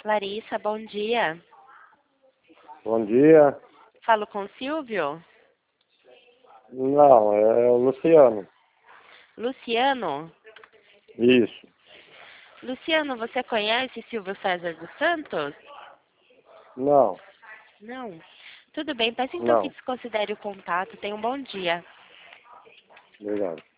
Larissa, bom dia. Bom dia. Falo com o Silvio? Não, é o Luciano. Luciano? Isso. Luciano, você conhece Silvio César dos Santos? Não, Não. Tudo bem, peço então que não. desconsidere o contato. Tenha um bom dia. Obrigado.